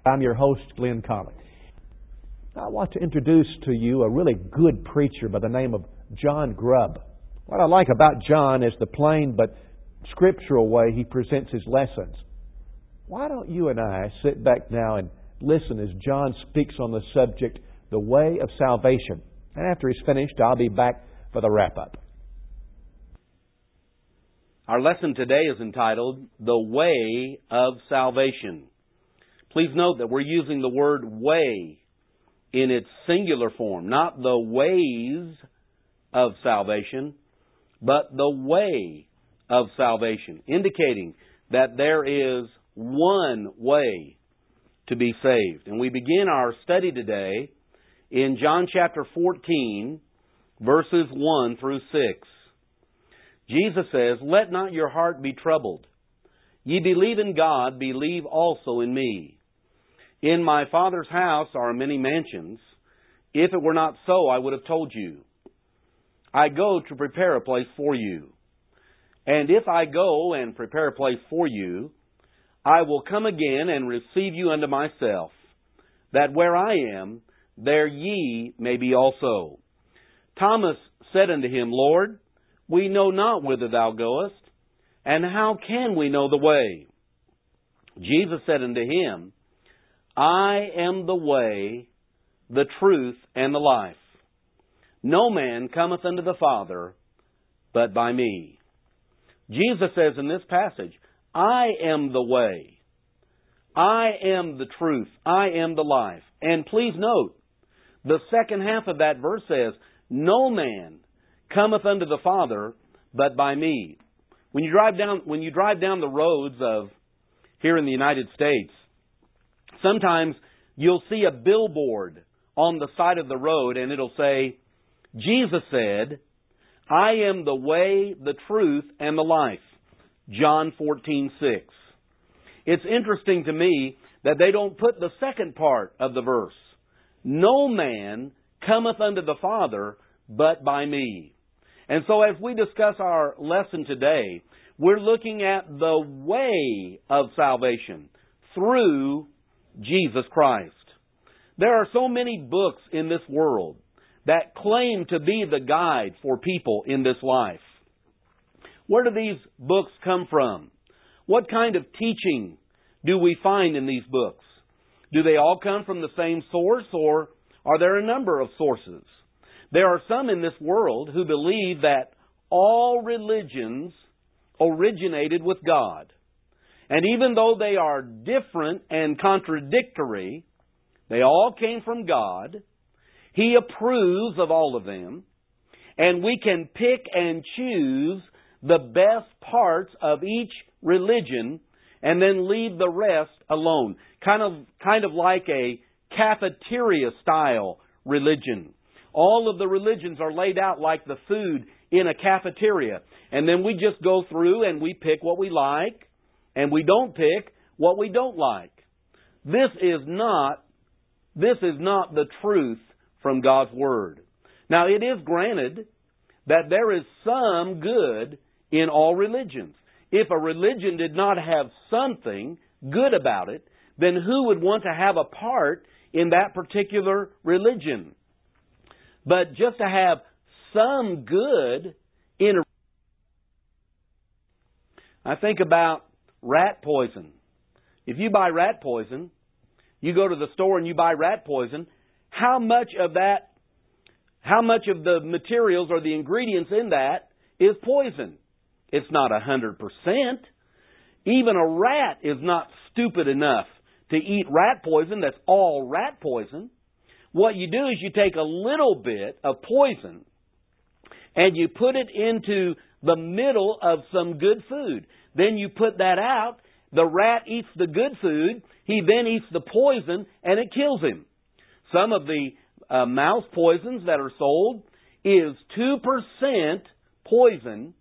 I'm your host, Glenn Collins. I want to introduce to you a really good preacher by the name of John Grubb. What I like about John is the plain but scriptural way he presents his lessons. Why don't you and I sit back now and listen as John speaks on the subject, the way of salvation. And after he's finished, I'll be back for the wrap-up. Our lesson today is entitled, The Way of Salvation. Please note that we're using the word way in its singular form, not the ways of salvation, but the way of salvation, indicating that there is one way to be saved. And we begin our study today in John chapter 14, verses 1 through 6. Jesus says, "Let not your heart be troubled. Ye believe in God, believe also in me. In my Father's house are many mansions. If it were not so, I would have told you. I go to prepare a place for you. And if I go and prepare a place for you, I will come again and receive you unto myself, that where I am, there ye may be also." Thomas said unto him, "Lord, we know not whither thou goest, and how can we know the way?" Jesus said unto him, "I am the way, the truth, and the life. No man cometh unto the Father but by me." Jesus says in this passage, I am the way. I am the truth. I am the life. And please note, the second half of that verse says, no man cometh unto the Father but by me. When you drive down the roads of here in the United States, sometimes you'll see a billboard on the side of the road and it'll say, Jesus said, I am the way, the truth, and the life. John 14:6. It's interesting to me that they don't put the second part of the verse. No man cometh unto the Father but by me. And so as we discuss our lesson today, we're looking at the way of salvation through Jesus Christ. There are so many books in this world that claim to be the guide for people in this life. Where do these books come from? What kind of teaching do we find in these books? Do they all come from the same source, or are there a number of sources? There are some in this world who believe that all religions originated with God. And even though they are different and contradictory, they all came from God. He approves of all of them. And we can pick and choose the best parts of each religion and then leave the rest alone. Kind of like a cafeteria-style religion. All of the religions are laid out like the food in a cafeteria. And then we just go through and we pick what we like, and we don't pick what we don't like. This is not the truth from God's Word. Now, it is granted that there is some good in all religions. If a religion did not have something good about it, then who would want to have a part in that particular religion? But just to have some good in a... I think about rat poison. If you buy rat poison, you go to the store and you buy rat poison, how much of the materials or the ingredients in that is poison? It's not 100%. Even a rat is not stupid enough to eat rat poison that's all rat poison. What you do is you take a little bit of poison and you put it into the middle of some good food. Then you put that out. The rat eats the good food. He then eats the poison and it kills him. Some of the mouse poisons that are sold is 2% poison,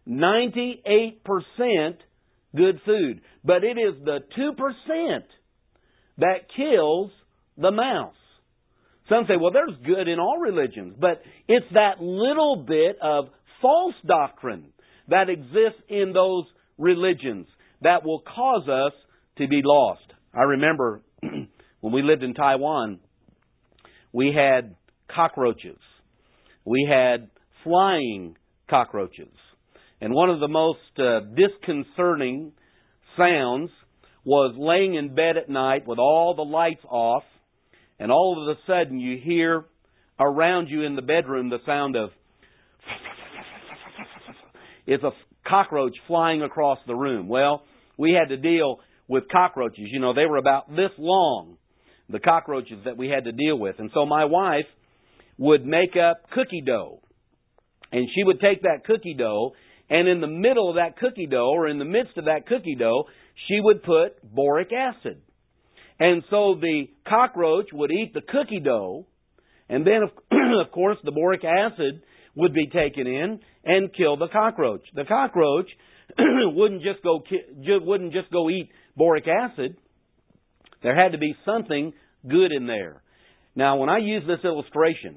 98% good food. But it is the 2% that kills the mouse. Some say, well, there's good in all religions. But it's that little bit of false doctrine that exists in those religions that will cause us to be lost. I remember When we lived in Taiwan, we had cockroaches. We had flying cockroaches. And one of the most disconcerting sounds was laying in bed at night with all the lights off, and all of a sudden you hear around you in the bedroom the sound of it's a cockroach flying across the room. Well, we had to deal with cockroaches. You know, they were about this long, the cockroaches that we had to deal with. And so my wife would make up cookie dough. And she would take that cookie dough, and in the middle of that cookie dough, or in the midst of that cookie dough, she would put boric acid. And so the cockroach would eat the cookie dough, and then, of course, the boric acid would be taken in and kill the cockroach. The cockroach wouldn't just go eat boric acid. There had to be something good in there. Now, when I use this illustration,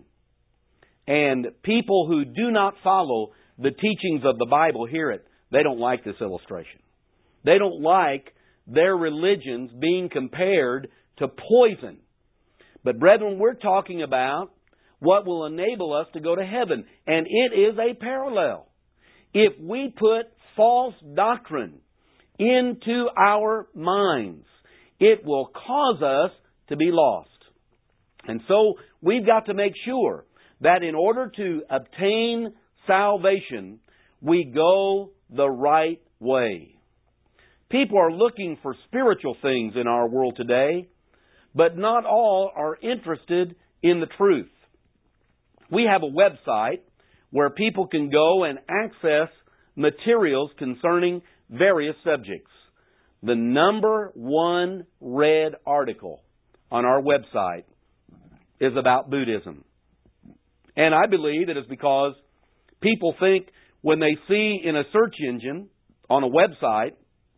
and people who do not follow the teachings of the Bible hear it, they don't like this illustration. They don't like their religions being compared to poison. But brethren, we're talking about what will enable us to go to heaven. And it is a parallel. If we put false doctrine into our minds, it will cause us to be lost. And so we've got to make sure that in order to obtain salvation, we go the right way. People are looking for spiritual things in our world today, but not all are interested in the truth. We have a website where people can go and access materials concerning various subjects. The number one read article on our website is about Buddhism. And I believe it is because people think when they see in a search engine on a website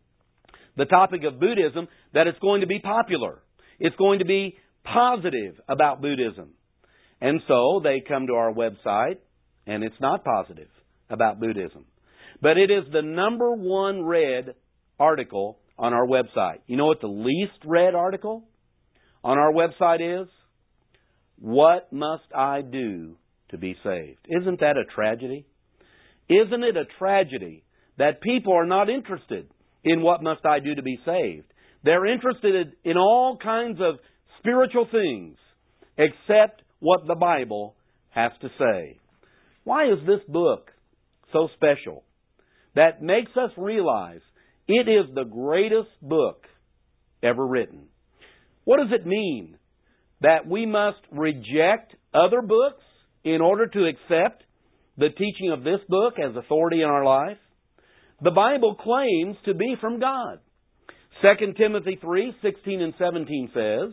the topic of Buddhism that it's going to be popular. It's going to be positive about Buddhism. And so they come to our website and it's not positive about Buddhism. But it is the number one read article on our website. You know what the least read article on our website is? What must I do to be saved? Isn't that a tragedy? Isn't it a tragedy that people are not interested in what must I do to be saved? They're interested in all kinds of spiritual things except what the Bible has to say. Why is this book so special? That makes us realize it is the greatest book ever written. What does it mean? That we must reject other books in order to accept the teaching of this book as authority in our life? The Bible claims to be from God. 2 Timothy 3:16 and 17 says,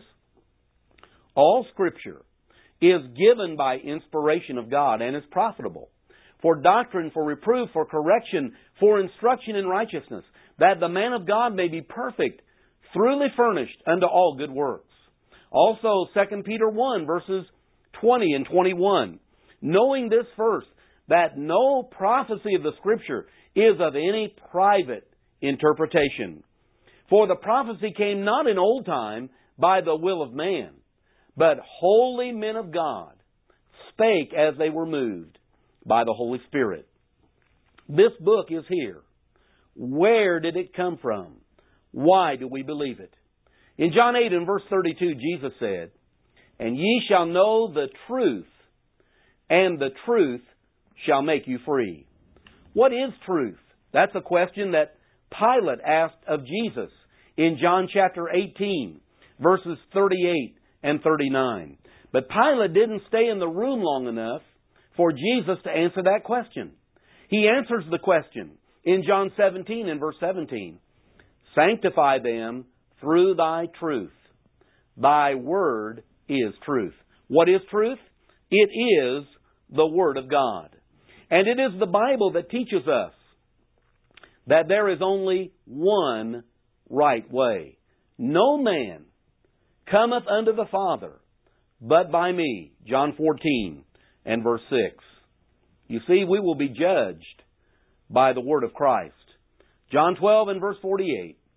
all Scripture is given by inspiration of God and is profitable for doctrine, for reproof, for correction, for instruction in righteousness, that the man of God may be perfect, thoroughly furnished unto all good works. Also 2 Peter 1 verses 20 and 21, knowing this first, that no prophecy of the Scripture is of any private interpretation. For the prophecy came not in old time by the will of man, but holy men of God spake as they were moved by the Holy Spirit. This book is here. Where did it come from? Why do we believe it? In John 8 and verse 32, Jesus said, and ye shall know the truth, and the truth shall make you free. What is truth? That's a question that Pilate asked of Jesus in John chapter 18, verses 38 and 39. But Pilate didn't stay in the room long enough for Jesus to answer that question. He answers the question in John 17 and verse 17. Sanctify them through thy truth. Thy word is truth. What is truth? It is the Word of God. And it is the Bible that teaches us that there is only one right way. No man cometh unto the Father but by me. John 14 and verse 6. You see, we will be judged by the Word of Christ. John 12 and verse 48.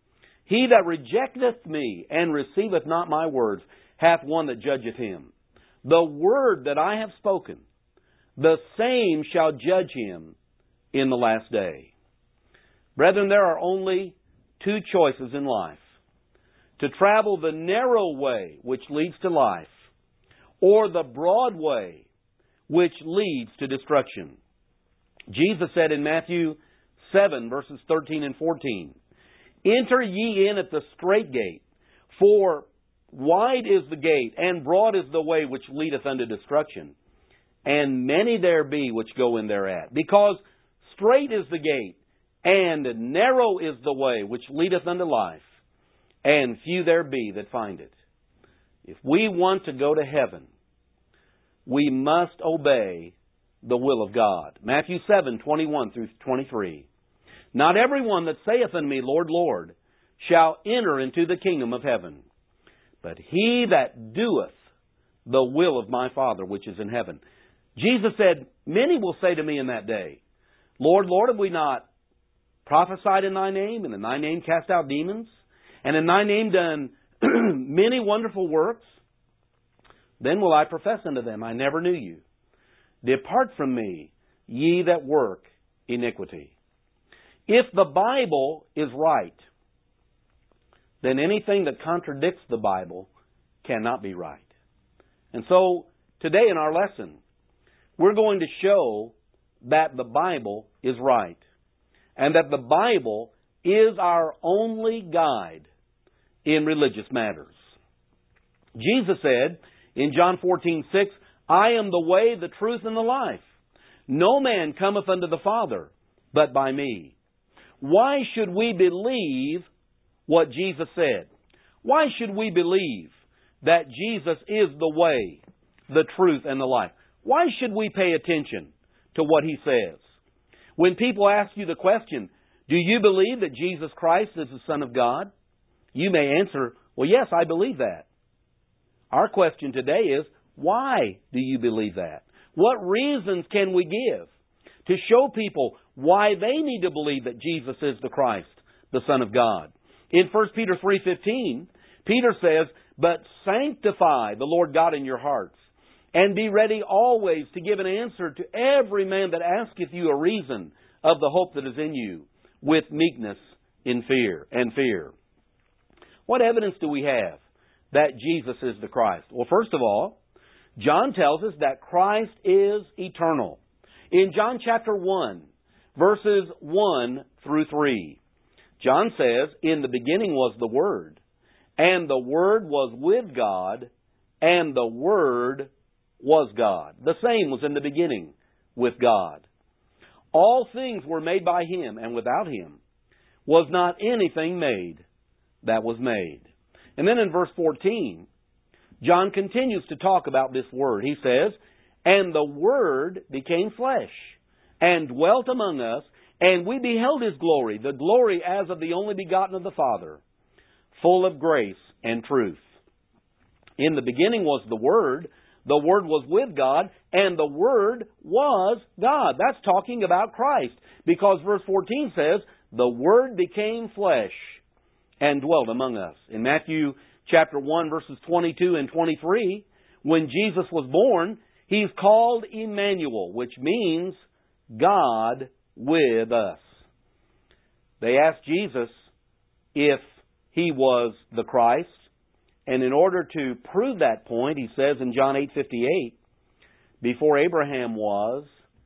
He that rejecteth me and receiveth not my words hath one that judgeth him. The word that I have spoken, the same shall judge him in the last day. Brethren, there are only two choices in life: to travel the narrow way which leads to life, or the broad way which leads to destruction. Jesus said in Matthew 7, verses 13 and 14, Enter ye in at the strait gate, for wide is the gate, and broad is the way which leadeth unto destruction, and many there be which go in thereat. Because strait is the gate, and narrow is the way which leadeth unto life, and few there be that find it. If we want to go to heaven, we must obey the will of God. Matthew 7, 21 through 23. Not everyone that saith unto me, Lord, Lord, shall enter into the kingdom of heaven, but he that doeth the will of my Father which is in heaven. Jesus said, Many will say to me in that day, Lord, Lord, have we not prophesied in thy name, and in thy name cast out demons, and in thy name done many wonderful works? Then will I profess unto them, I never knew you. Depart from me, ye that work iniquity. If the Bible is right, then anything that contradicts the Bible cannot be right. And so, today in our lesson, we're going to show that the Bible is right, and that the Bible is our only guide in religious matters. Jesus said in John 14:6, I am the way, the truth, and the life. No man cometh unto the Father but by me. Why should we believe what Jesus said? Why should we believe that Jesus is the way, the truth, and the life? Why should we pay attention to what He says? When people ask you the question, do you believe that Jesus Christ is the Son of God? You may answer, well, yes, I believe that. Our question today is, why do you believe that? What reasons can we give to show people why they need to believe that Jesus is the Christ, the Son of God? In 1 Peter 3:15, Peter says, But sanctify the Lord God in your hearts, and be ready always to give an answer to every man that asketh you a reason of the hope that is in you, with meekness in fear. What evidence do we have that Jesus is the Christ? Well, first of all, John tells us that Christ is eternal. In John chapter 1, verses 1 through 3, John says, In the beginning was the Word, and the Word was with God, and the Word was God. The same was in the beginning with God. All things were made by Him, and without Him was not anything made that was made. And then in verse 14, John continues to talk about this Word. He says, And the Word became flesh, and dwelt among us, and we beheld His glory, the glory as of the only begotten of the Father, full of grace and truth. In the beginning was the Word was with God, and the Word was God. That's talking about Christ, because verse 14 says, The Word became flesh and dwelt among us. In Matthew chapter 1, verses 22 and 23, when Jesus was born, He's called Emmanuel, which means God with us. They asked Jesus if He was the Christ, and in order to prove that point, He says in John 8:58, Before Abraham was,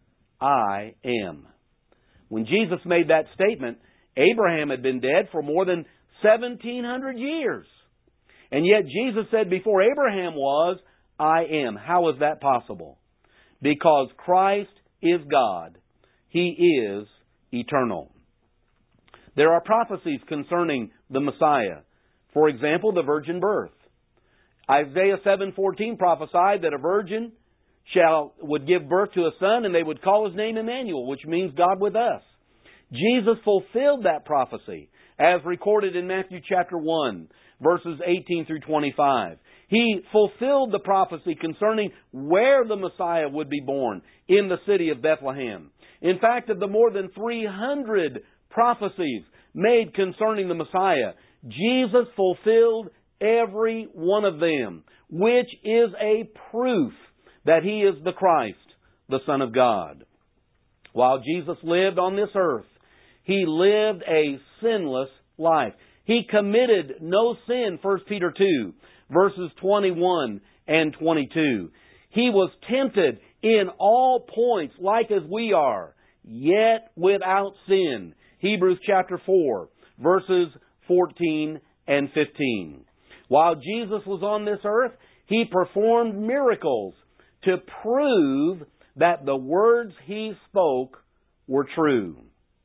I am. When Jesus made that statement, Abraham had been dead for more than 1,700 years. And yet Jesus said, Before Abraham was, I am. How is that possible? Because Christ is God. He is eternal. There are prophecies concerning the Messiah. For example, the virgin birth. Isaiah 7:14 prophesied that a virgin would give birth to a son, and they would call his name Emmanuel, which means God with us. Jesus fulfilled that prophecy, as recorded in Matthew chapter 1, verses 18 through 25. He fulfilled the prophecy concerning where the Messiah would be born, in the city of Bethlehem. In fact, of the more than 300 prophecies made concerning the Messiah, Jesus fulfilled every one of them, which is a proof that He is the Christ, the Son of God. While Jesus lived on this earth, He lived a sinless life. He committed no sin, 1 Peter 2, verses 21 and 22. He was tempted in all points like as we are, yet without sin. Hebrews chapter 4, verses 14 and 15. While Jesus was on this earth, He performed miracles to prove that the words He spoke were true.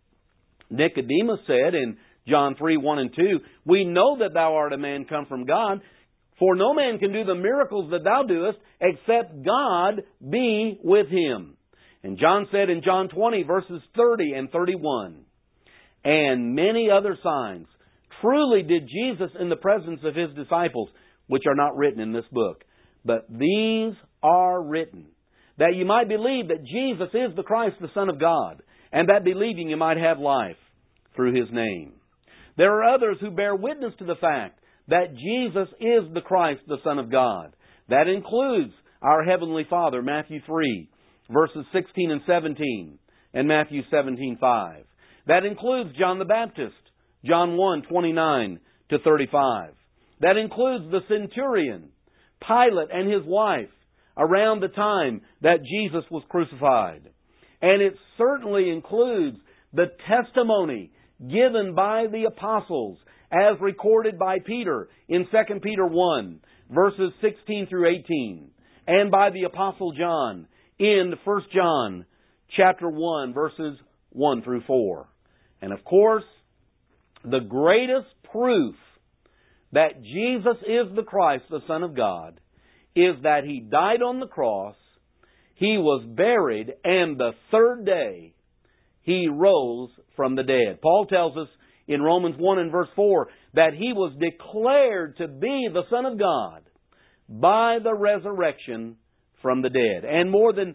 Nicodemus said in John 3, 1 and 2, "We know that thou art a man come from God, for no man can do the miracles that thou doest, except God be with him." And John said in John 20, verses 30 and 31, "And many other signs truly did Jesus in the presence of His disciples, which are not written in this book. But these are written, that you might believe that Jesus is the Christ, the Son of God, and that believing you might have life through His name." There are others who bear witness to the fact that Jesus is the Christ, the Son of God. That includes our Heavenly Father, Matthew 3, verses 16 and 17, and Matthew 17:5. That includes John the Baptist, John 1, 29 to 35. That includes the centurion, Pilate and his wife, around the time that Jesus was crucified. And it certainly includes the testimony given by the apostles as recorded by Peter in 2 Peter 1, verses 16 through 18, and by the apostle John in 1 John chapter 1, verses 1 through 4. And of course, the greatest proof that Jesus is the Christ, the Son of God, is that He died on the cross, He was buried, and the third day He rose from the dead. Paul tells us in Romans 1 and verse 4 that He was declared to be the Son of God by the resurrection from the dead. And more than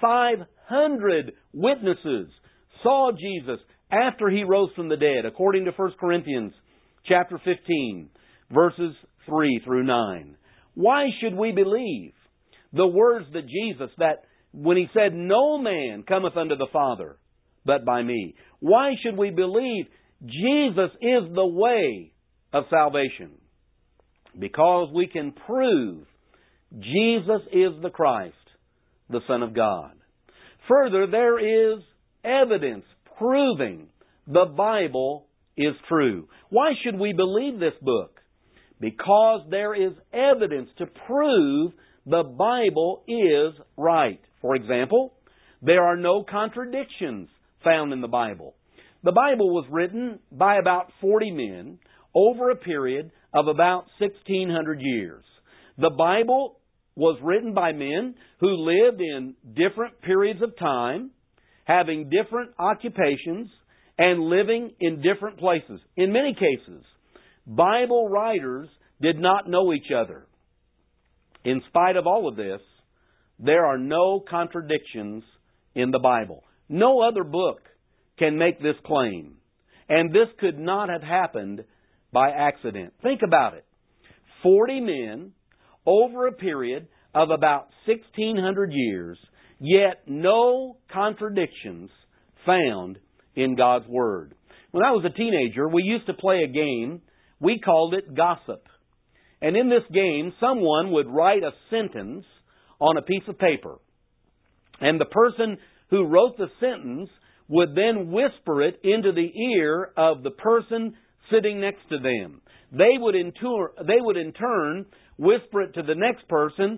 500 witnesses saw Jesus after He rose from the dead, according to 1 Corinthians chapter 15, verses 3 through 9. Why should we believe the words that Jesus, that when He said, "No man cometh unto the Father but by me"? Why should we believe Jesus is the way of salvation? Because we can prove Jesus is the Christ, the Son of God. Further, there is evidence proving the Bible is true. Why should we believe this book? Because there is evidence to prove the Bible is right. For example, there are no contradictions found in the Bible. The Bible was written by about 40 men over a period of about 1,600 years. The Bible was written by men who lived in different periods of time, having different occupations, and living in different places. In many cases, Bible writers did not know each other. In spite of all of this, there are no contradictions in the Bible. No other book can make this claim. And this could not have happened by accident. Think about it. 40 men over a period of about 1,600 years, yet no contradictions found in God's Word. When I was a teenager, we used to play a game. We called it Gossip. And in this game, someone would write a sentence on a piece of paper. And the person who wrote the sentence would then whisper it into the ear of the person sitting next to them. They would in turn whisper it to the next person,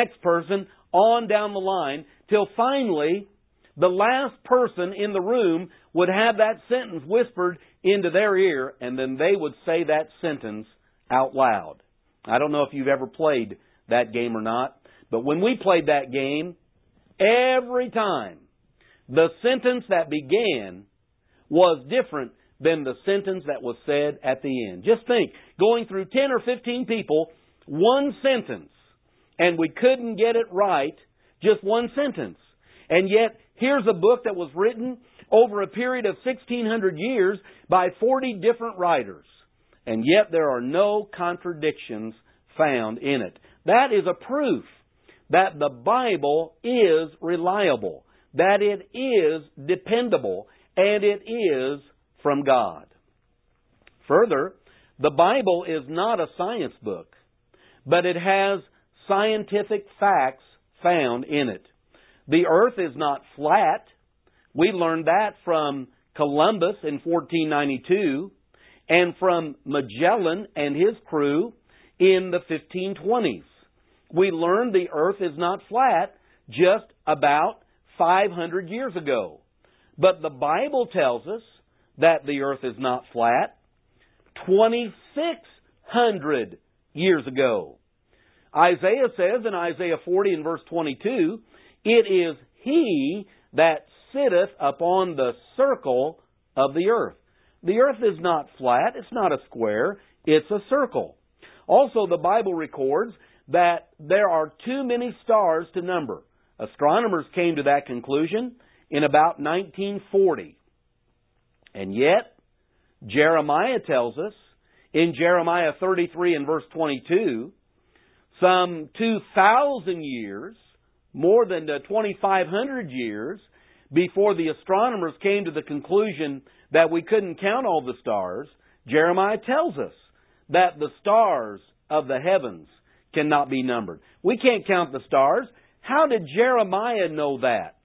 on down the line, till finally the last person in the room would have that sentence whispered into their ear, and then they would say that sentence out loud. I don't know if you've ever played that game or not, but when we played that game, every time the sentence that began was different than the sentence that was said at the end. Just think, going through 10 or 15 people, one sentence, and we couldn't get it right, just one sentence. And yet, here's a book that was written over a period of 1,600 years by 40 different writers. and yet there are no contradictions found in it. That is a proof that the Bible is reliable, that it is dependable, and it is from God. Further, the Bible is not a science book, but it has scientific facts found in it. The earth is not flat. We learned that from Columbus in 1492 and from Magellan and his crew in the 1520s. We learned the earth is not flat just about 500 years ago. But the Bible tells us that the earth is not flat 2,600 years ago. Isaiah says in Isaiah 40 and verse 22, "It is He that sitteth upon the circle of the earth." The earth is not flat, it's not a square, it's a circle. Also, the Bible records that there are too many stars to number. Astronomers came to that conclusion in about 1940. And yet, Jeremiah tells us in Jeremiah 33 and verse 22, some 2,000 years, more than 2,500 years, before the astronomers came to the conclusion that we couldn't count all the stars, Jeremiah tells us that the stars of the heavens cannot be numbered. We can't count the stars. How did Jeremiah know that?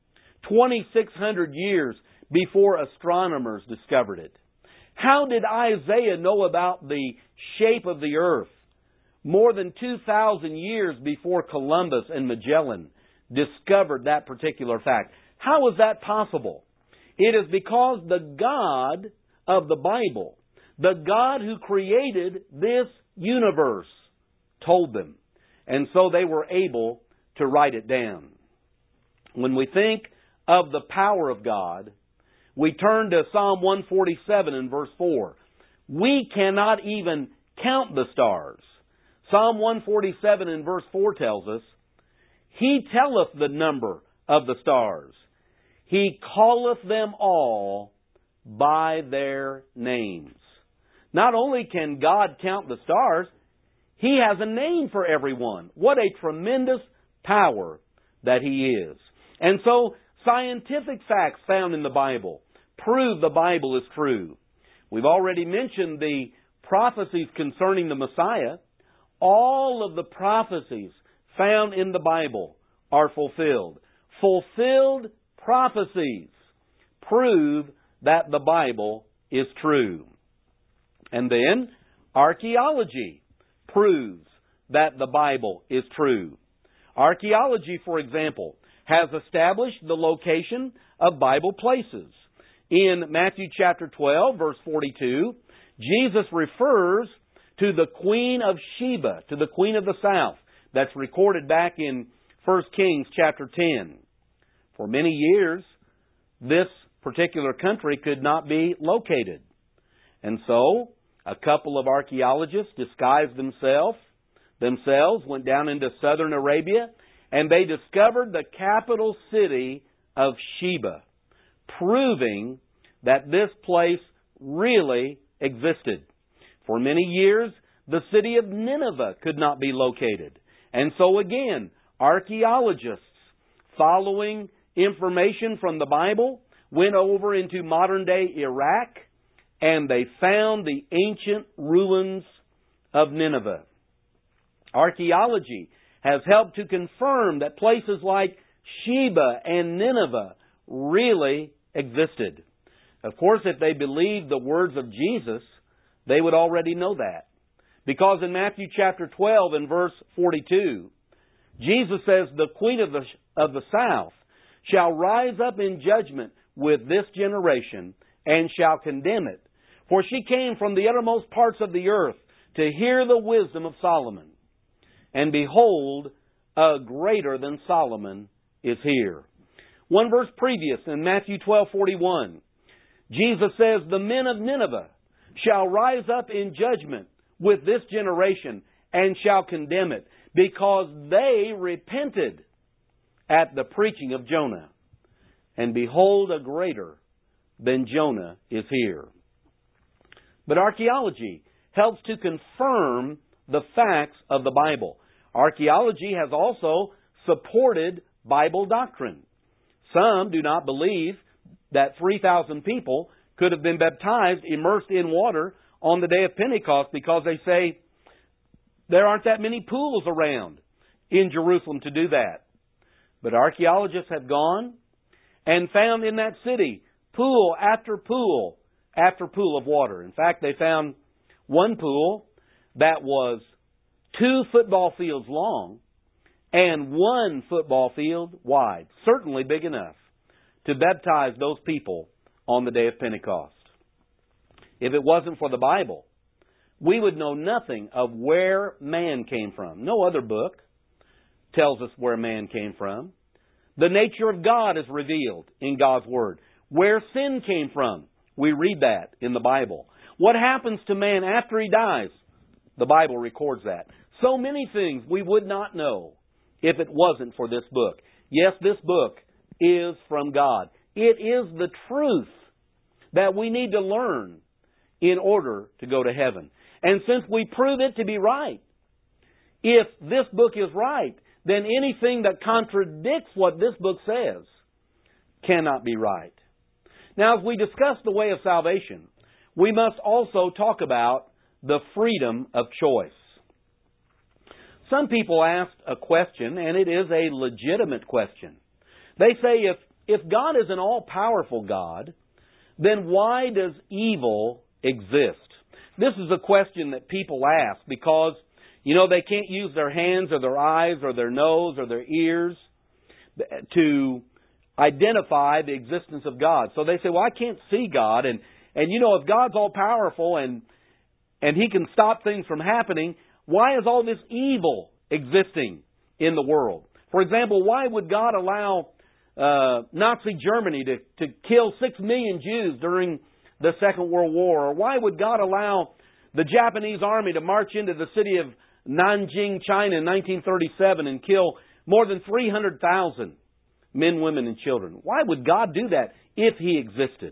2,600 years before astronomers discovered it. How did Isaiah know about the shape of the earth more than 2,000 years before Columbus and Magellan discovered that particular fact? How is that possible? It is because the God of the Bible, the God who created this universe, told them. And so they were able to write it down. When we think of the power of God, we turn to Psalm 147 and verse 4. We cannot even count the stars. Psalm 147 and verse 4 tells us, He telleth the number of the stars. He calleth them all by their names. Not only can God count the stars, He has a name for everyone. What a tremendous power that He is. And so, scientific facts found in the Bible prove the Bible is true. We've already mentioned the prophecies concerning the Messiah. All of the prophecies found in the Bible are fulfilled. Fulfilled prophecies prove that the Bible is true. And then, archaeology proves that the Bible is true. Archaeology, for example, has established the location of Bible places. In Matthew chapter 12, verse 42, Jesus refers to the Queen of Sheba, to the Queen of the South. That's recorded back in 1 Kings chapter 10. For many years, this particular country could not be located. And so, a couple of archaeologists disguised themselves, went down into southern Arabia, and they discovered the capital city of Sheba, proving that this place really existed. For many years, the city of Nineveh could not be located. And so again, archaeologists, following information from the Bible, went over into modern-day Iraq, and they found the ancient ruins of Nineveh. Archaeology has helped to confirm that places like Sheba and Nineveh really existed. Of course, if they believed the words of Jesus, they would already know that. Because in Matthew chapter 12 and verse 42, Jesus says, the Queen of the South shall rise up in judgment with this generation and shall condemn it. For she came from the uttermost parts of the earth to hear the wisdom of Solomon. And behold, a greater than Solomon is here. One verse previous in Matthew 12:41, Jesus says, the men of Nineveh shall rise up in judgment with this generation and shall condemn it, because they repented at the preaching of Jonah. And behold, a greater than Jonah is here. But archaeology helps to confirm the facts of the Bible. Archaeology has also supported Bible doctrine. Some do not believe that 3,000 people could have been baptized, immersed in water on the day of Pentecost, because they say there aren't that many pools around in Jerusalem to do that. But archaeologists have gone and found in that city pool after pool after pool of water. In fact, they found one pool that was 2 football fields long and 1 football field wide. Certainly big enough to baptize those people on the day of Pentecost. If it wasn't for the Bible, we would know nothing of where man came from. No other book tells us where man came from. The nature of God is revealed in God's Word. Where sin came from, we read that in the Bible. What happens to man after he dies, the Bible records that. So many things we would not know if it wasn't for this book. Yes, this book is from God. It is the truth that we need to learn in order to go to heaven. And since we prove it to be right, if this book is right, then anything that contradicts what this book says cannot be right. Now, as we discuss the way of salvation, we must also talk about the freedom of choice. Some people ask a question, and it is a legitimate question. They say, if God is an all-powerful God, then why does evil exist? This is a question that people ask because, they can't use their hands or their eyes or their nose or their ears to identify the existence of God. So they say, well, I can't see God. And if God's all-powerful and He can stop things from happening, why is all this evil existing in the world? For example, why would God allow Nazi Germany to kill 6 million Jews during the Second World War? Or why would God allow the Japanese army to march into the city of Nanjing, China in 1937 and kill more than 300,000 men, women, and children? Why would God do that if He existed?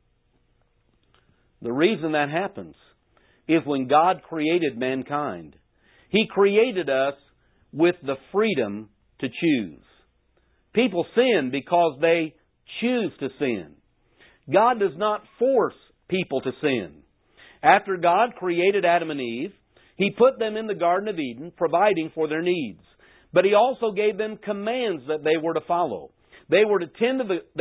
The reason that happens is when God created mankind, He created us with the freedom to choose. People sin because they choose to sin. God does not force people to sin. After God created Adam and Eve, He put them in the Garden of Eden, providing for their needs. But He also gave them commands that they were to follow. They were to tend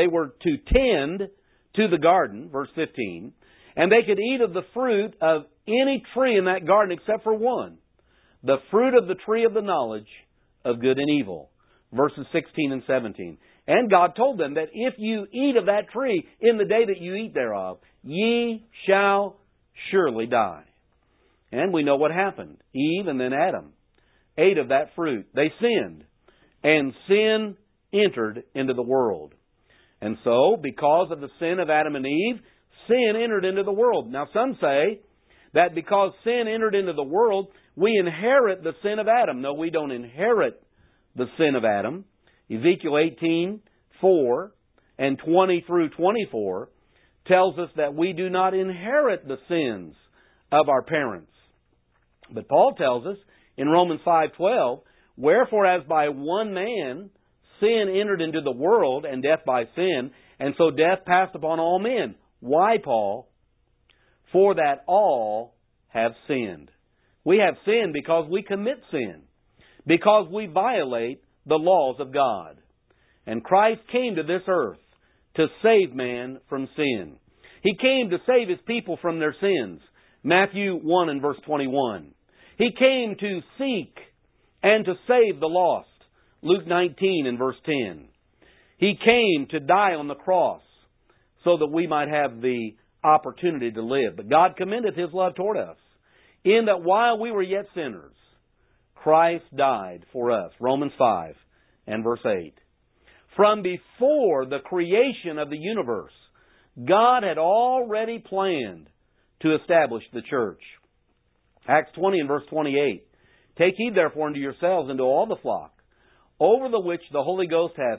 to the garden, verse 15, and they could eat of the fruit of any tree in that garden except for one, the fruit of the tree of the knowledge of good and evil, verses 16 and 17. And God told them that if you eat of that tree in the day that you eat thereof, ye shall surely die. And we know what happened. Eve and then Adam ate of that fruit. They sinned. And sin entered into the world. And so, because of the sin of Adam and Eve, sin entered into the world. Now, some say that because sin entered into the world, we inherit the sin of Adam. No, we don't inherit the sin of Adam. Ezekiel 18:4 and 20 through 24 tells us that we do not inherit the sins of our parents. But Paul tells us in Romans 5:12, wherefore as by one man sin entered into the world, and death by sin, and so death passed upon all men. Why, Paul? For that all have sinned. We have sinned because we commit sin, because we violate the laws of God. And Christ came to this earth to save man from sin. He came to save His people from their sins. Matthew 1 and verse 21. He came to seek and to save the lost. Luke 19 and verse 10. He came to die on the cross so that we might have the opportunity to live. But God commendeth His love toward us, in that while we were yet sinners, Christ died for us. Romans 5 and verse 8. From before the creation of the universe, God had already planned to establish the church. Acts 20 and verse 28. Take heed therefore unto yourselves and to all the flock, over the which the Holy Ghost hath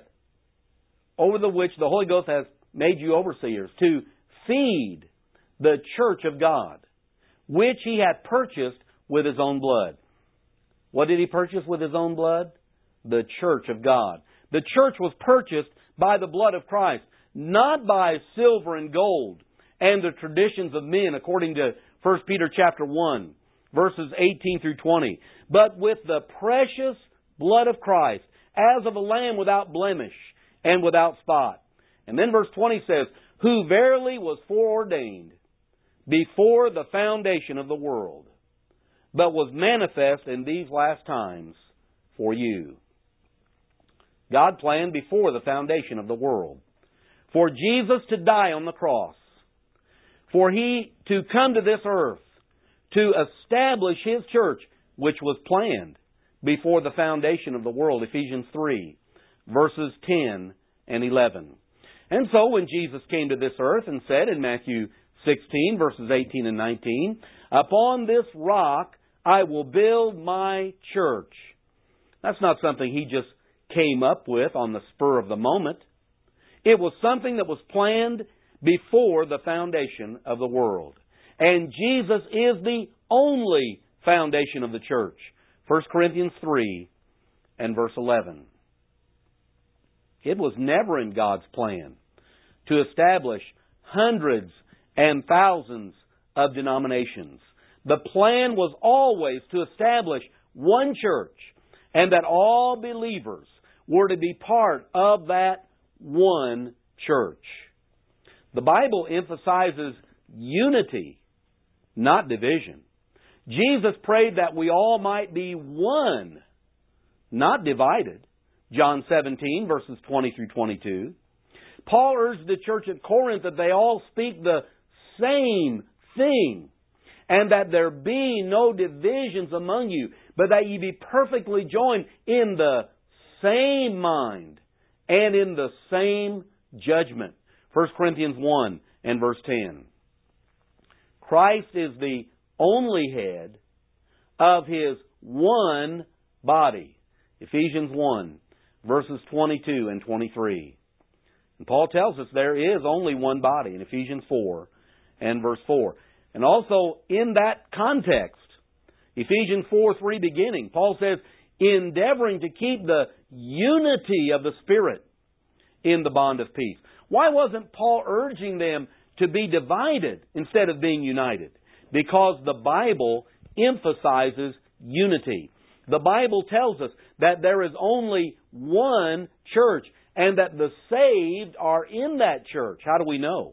made you overseers, to feed the church of God, which He hath purchased with His own blood. What did He purchase with His own blood? The church of God. The church was purchased by the blood of Christ, not by silver and gold and the traditions of men, according to 1 Peter chapter 1, verses 18 through 20, but with the precious blood of Christ, as of a lamb without blemish and without spot. And then verse 20 says, who verily was foreordained before the foundation of the world, but was manifest in these last times for you. God planned before the foundation of the world for Jesus to die on the cross, for He to come to this earth to establish His church, which was planned before the foundation of the world. Ephesians 3, verses 10 and 11. And so when Jesus came to this earth and said in Matthew 16, verses 18 and 19, upon this rock I will build my church. That's not something He just came up with on the spur of the moment. It was something that was planned before the foundation of the world. And Jesus is the only foundation of the church. 1 Corinthians 3 and verse 11. It was never in God's plan to establish hundreds and thousands of denominations. The plan was always to establish one church, and that all believers were to be part of that one church. The Bible emphasizes unity, not division. Jesus prayed that we all might be one, not divided. John 17, verses 20 through 22. Paul urged the church at Corinth that they all speak the same thing, and that there be no divisions among you, but that ye be perfectly joined in the same mind and in the same judgment. 1 Corinthians 1 and verse 10. Christ is the only head of His one body. Ephesians 1, verses 22 and 23. And Paul tells us there is only one body in Ephesians 4 and verse 4. And also in that context, Ephesians 4:3 beginning, Paul says, endeavoring to keep the unity of the Spirit in the bond of peace. Why wasn't Paul urging them to be divided instead of being united? Because the Bible emphasizes unity. The Bible tells us that there is only one church and that the saved are in that church. How do we know?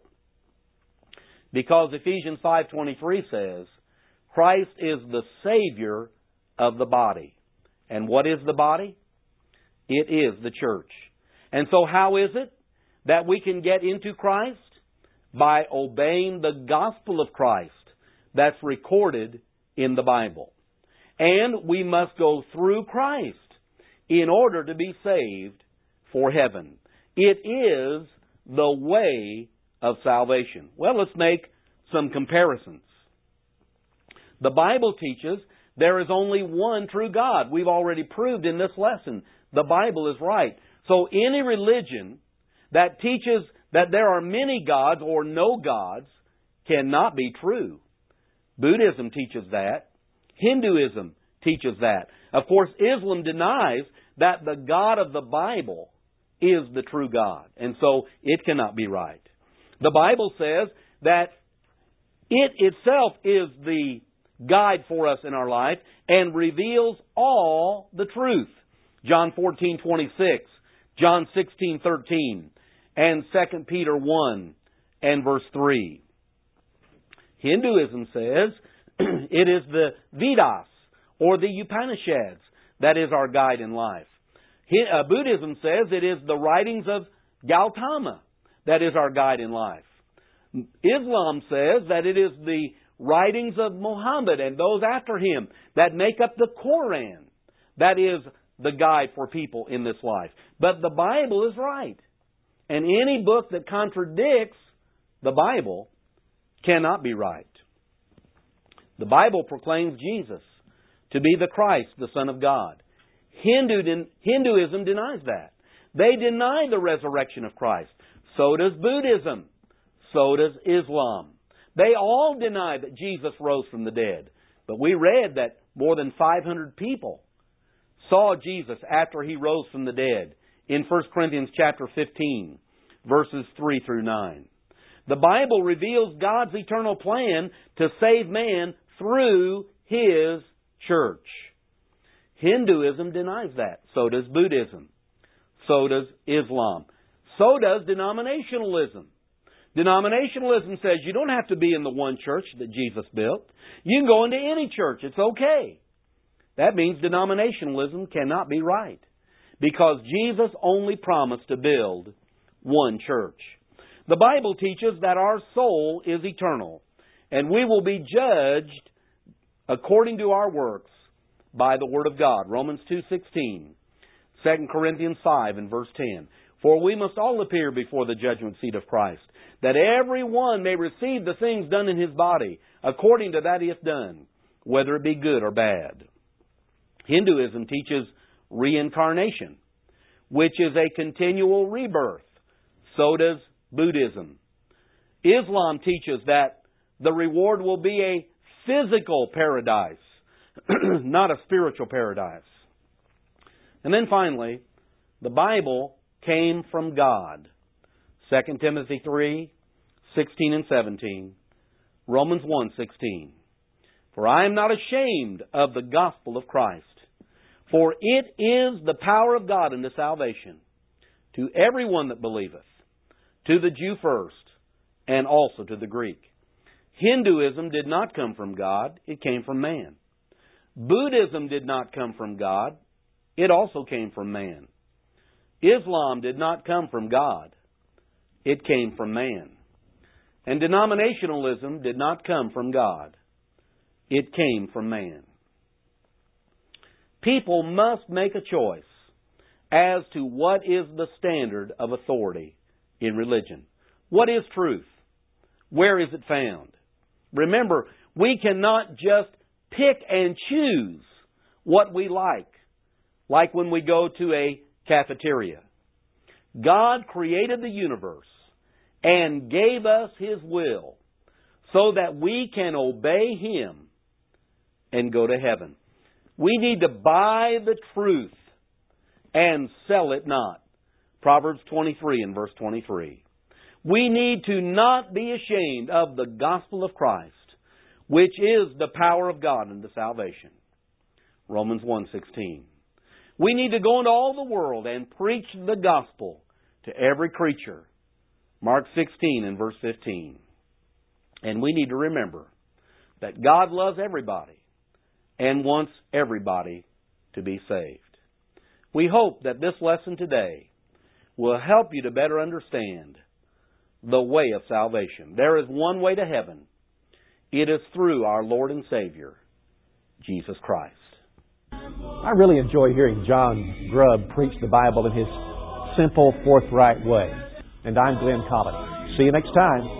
Because Ephesians 5:23 says, Christ is the Savior of the body. And what is the body? It is the church. And so how is it that we can get into Christ? By obeying the gospel of Christ that's recorded in the Bible. And we must go through Christ in order to be saved for heaven. It is the way of salvation. Well, let's make some comparisons. The Bible teaches there is only one true God. We've already proved in this lesson the Bible is right. So any religion that teaches that there are many gods or no gods cannot be true. Buddhism teaches that. Hinduism teaches that. Of course, Islam denies that the God of the Bible is the true God. And so it cannot be right. The Bible says that it itself is the guide for us in our life and reveals all the truth. John 14:26, John 16:13, and 2 Peter 1 and verse 3. Hinduism says it is the Vedas or the Upanishads that is our guide in life. Buddhism says it is the writings of Gautama that is our guide in life. Islam says that it is the writings of Muhammad and those after him that make up the Quran that is the guide for people in this life. But the Bible is right. And any book that contradicts the Bible cannot be right. The Bible proclaims Jesus to be the Christ, the Son of God. Hinduism denies that. They deny the resurrection of Christ. So does Buddhism. So does Islam. They all deny that Jesus rose from the dead. But we read that more than 500 people saw Jesus after He rose from the dead in 1 Corinthians chapter 15, verses 3 through 9. The Bible reveals God's eternal plan to save man through His church. Hinduism denies that. So does Buddhism. So does Islam. So does denominationalism. Denominationalism says you don't have to be in the one church that Jesus built. You can go into any church. It's okay. That means denominationalism cannot be right, because Jesus only promised to build one church. The Bible teaches that our soul is eternal, and we will be judged according to our works by the Word of God. Romans 2:16, 2 Corinthians 5 and verse 10. For we must all appear before the judgment seat of Christ, that every one may receive the things done in his body, according to that he hath done, whether it be good or bad. Hinduism teaches reincarnation, which is a continual rebirth. So does Buddhism. Islam teaches that the reward will be a physical paradise, not a spiritual paradise. And then finally, the Bible came from God. 2 Timothy 3:16 and 17. Romans 1:16. For I am not ashamed of the gospel of Christ, for it is the power of God unto salvation to everyone that believeth, to the Jew first, and also to the Greek. Hinduism did not come from God, it came from man. Buddhism did not come from God, it also came from man. Islam did not come from God, it came from man. And denominationalism did not come from God, it came from man. People must make a choice as to what is the standard of authority in religion. What is truth? Where is it found? Remember, we cannot just pick and choose what we like when we go to a cafeteria. God created the universe and gave us His will so that we can obey Him and go to heaven. We need to buy the truth and sell it not. Proverbs 23 and verse 23. We need to not be ashamed of the gospel of Christ, which is the power of God unto salvation. Romans 1:16. We need to go into all the world and preach the gospel to every creature. Mark 16 and verse 15. And we need to remember that God loves everybody and wants everybody to be saved. We hope that this lesson today will help you to better understand the way of salvation. There is one way to heaven. It is through our Lord and Savior, Jesus Christ. I really enjoy hearing John Grubb preach the Bible in his simple, forthright way. And I'm Glenn Collins. See you next time.